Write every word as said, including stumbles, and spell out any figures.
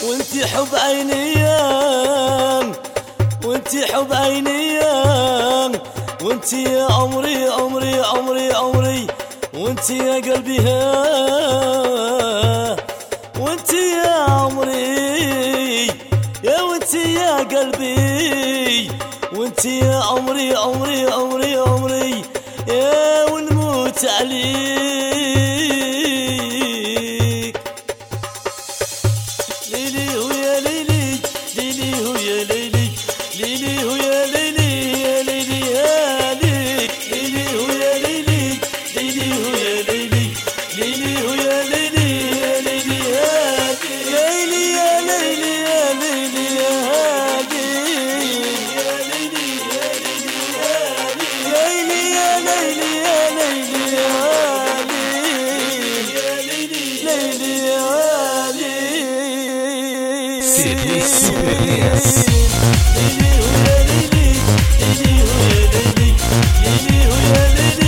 وانتي حب عينيا، وانتي حب عينيا، وانتي يا عمري عمري عمري عمري، وانتي يا قلبي ها، وانتي يا عمري، يا وانتي يا قلبي، وانتي يا عمري عمري عمري عمري، يا ونموت عليك. ليلي ويا ليلي، ليلي ويا ليلي، ليلي ويا ليلي، يا ليلي يا ليلي، ليلي ويا ليلي، ليلي ويا ليلي، ليلي ويا ليلي، يا ليلي يا ليلي، يا ليلي يا ليلي يا هادي، يا ليلي يا ليلي يا ليلي، يا ليلي يا ليلي يا ليلي، ليلي يا سيدي سوبر ناس. ليلي ويا ليلي، ليلي ويا ليلي، ليلي ويا ليلي.